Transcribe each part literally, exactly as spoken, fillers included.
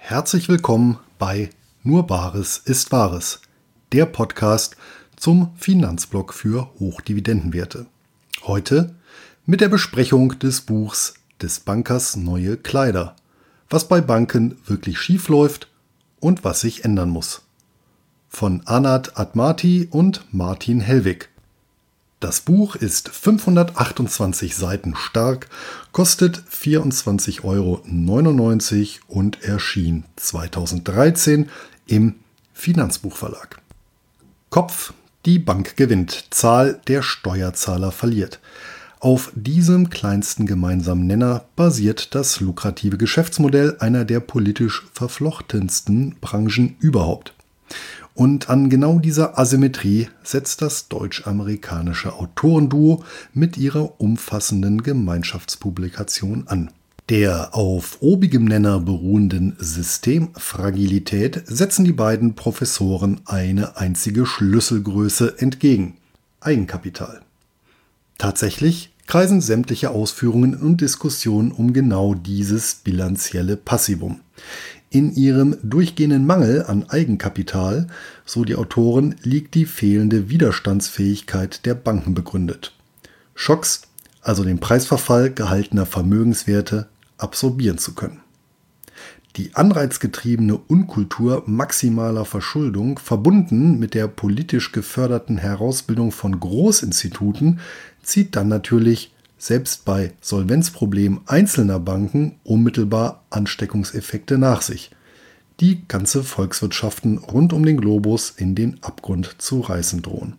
Herzlich willkommen bei Nur Bares ist Wahres, der Podcast zum Finanzblog für Hochdividendenwerte. Heute mit der Besprechung des Buchs des Bankers Neue Kleider, was bei Banken wirklich schief läuft und was sich ändern muss. Von Anat Admati und Martin Hellwig. Das Buch ist fünfhundertachtundzwanzig Seiten stark, kostet vierundzwanzig Euro neunundneunzig und erschien zweitausenddreizehn im Finanzbuchverlag. Kopf: Die Bank gewinnt, Zahl: der Steuerzahler verliert. Auf diesem kleinsten gemeinsamen Nenner basiert das lukrative Geschäftsmodell einer der politisch verflochtensten Branchen überhaupt. Und an genau dieser Asymmetrie setzt das deutsch-amerikanische Autorenduo mit ihrer umfassenden Gemeinschaftspublikation an. Der auf obigem Nenner beruhenden Systemfragilität setzen die beiden Professoren eine einzige Schlüsselgröße entgegen: Eigenkapital. Tatsächlich kreisen sämtliche Ausführungen und Diskussionen um genau dieses bilanzielle Passivum. In ihrem durchgehenden Mangel an Eigenkapital, so die Autoren, liegt die fehlende Widerstandsfähigkeit der Banken begründet. Schocks, also den Preisverfall gehaltener Vermögenswerte, absorbieren zu können. Die anreizgetriebene Unkultur maximaler Verschuldung, verbunden mit der politisch geförderten Herausbildung von Großinstituten, zieht dann natürlich selbst bei Solvenzproblemen einzelner Banken unmittelbar Ansteckungseffekte nach sich, die ganze Volkswirtschaften rund um den Globus in den Abgrund zu reißen drohen.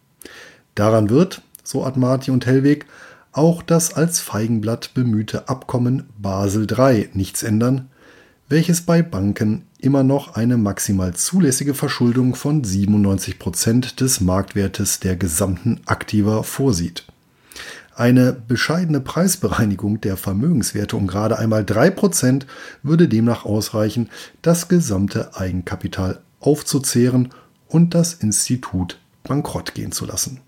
Daran wird, so Admati und Hellwig, auch das als Feigenblatt bemühte Abkommen Basel drei nichts ändern, welches bei Banken immer noch eine maximal zulässige Verschuldung von siebenundneunzig Prozent des Marktwertes der gesamten Aktiva vorsieht. Eine bescheidene Preisbereinigung der Vermögenswerte um gerade einmal drei Prozent würde demnach ausreichen, das gesamte Eigenkapital aufzuzehren und das Institut bankrott gehen zu lassen.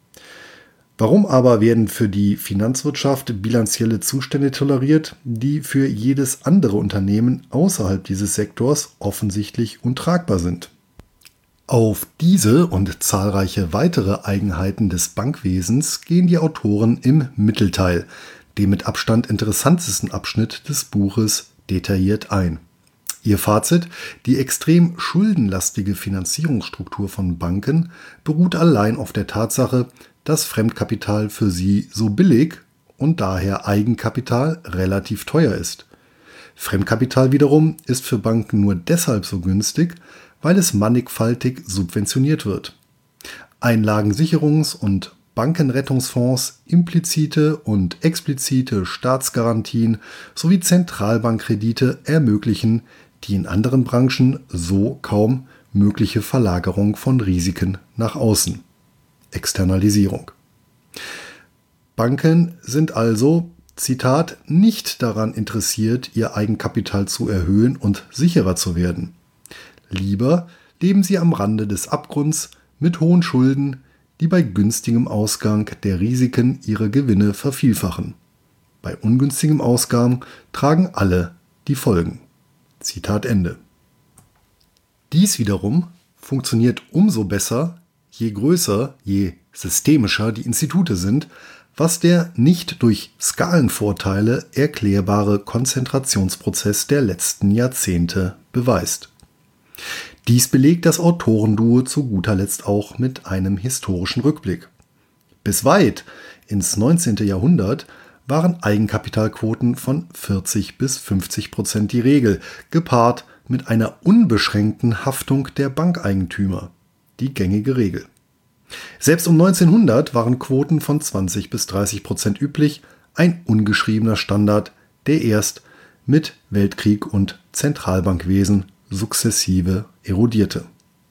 Warum aber werden für die Finanzwirtschaft bilanzielle Zustände toleriert, die für jedes andere Unternehmen außerhalb dieses Sektors offensichtlich untragbar sind? Auf diese und zahlreiche weitere Eigenheiten des Bankwesens gehen die Autoren im Mittelteil, dem mit Abstand interessantesten Abschnitt des Buches, detailliert ein. Ihr Fazit: Die extrem schuldenlastige Finanzierungsstruktur von Banken beruht allein auf der Tatsache, dass Fremdkapital für sie so billig und daher Eigenkapital relativ teuer ist. Fremdkapital wiederum ist für Banken nur deshalb so günstig, weil es mannigfaltig subventioniert wird. Einlagensicherungs- und Bankenrettungsfonds, implizite und explizite Staatsgarantien sowie Zentralbankkredite ermöglichen die in anderen Branchen so kaum mögliche Verlagerung von Risiken nach außen. Externalisierung. Banken sind also, Zitat, nicht daran interessiert, ihr Eigenkapital zu erhöhen und sicherer zu werden. Lieber leben sie am Rande des Abgrunds mit hohen Schulden, die bei günstigem Ausgang der Risiken ihre Gewinne vervielfachen. Bei ungünstigem Ausgang tragen alle die Folgen. Zitat Ende. Dies wiederum funktioniert umso besser, je größer, je systemischer die Institute sind, was der nicht durch Skalenvorteile erklärbare Konzentrationsprozess der letzten Jahrzehnte beweist. Dies belegt das Autorenduo zu guter Letzt auch mit einem historischen Rückblick. Bis weit ins neunzehnte Jahrhundert waren Eigenkapitalquoten von vierzig bis fünfzig Prozent die Regel, gepaart mit einer unbeschränkten Haftung der Bankeigentümer, die gängige Regel. Selbst um neunzehnhundert waren Quoten von zwanzig bis dreißig Prozent üblich, ein ungeschriebener Standard, der erst mit Weltkrieg und Zentralbankwesen sukzessive erodierte.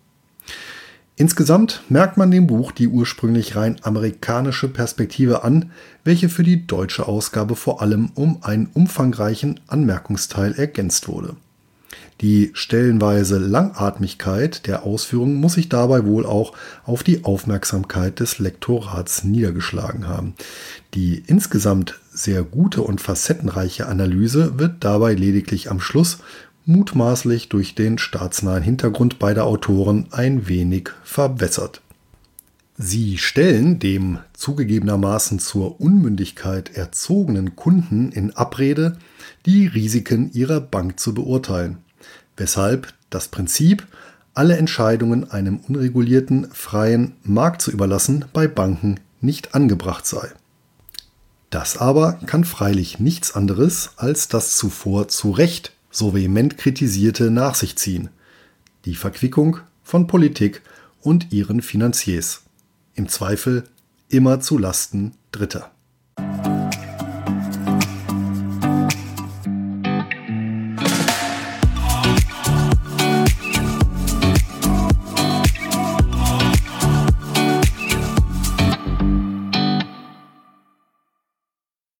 Insgesamt merkt man dem Buch die ursprünglich rein amerikanische Perspektive an, welche für die deutsche Ausgabe vor allem um einen umfangreichen Anmerkungsteil ergänzt wurde. Die stellenweise Langatmigkeit der Ausführungen muss sich dabei wohl auch auf die Aufmerksamkeit des Lektorats niedergeschlagen haben. Die insgesamt sehr gute und facettenreiche Analyse wird dabei lediglich am Schluss, mutmaßlich durch den staatsnahen Hintergrund beider Autoren ein wenig verwässert. Sie stellen dem zugegebenermaßen zur Unmündigkeit erzogenen Kunden in Abrede, die Risiken ihrer Bank zu beurteilen, weshalb das Prinzip, alle Entscheidungen einem unregulierten, freien Markt zu überlassen, bei Banken nicht angebracht sei. Das aber kann freilich nichts anderes als das zuvor zu Recht so vehement kritisierte nach sich ziehen: die Verquickung von Politik und ihren Finanziers. Im Zweifel immer zu Lasten Dritter.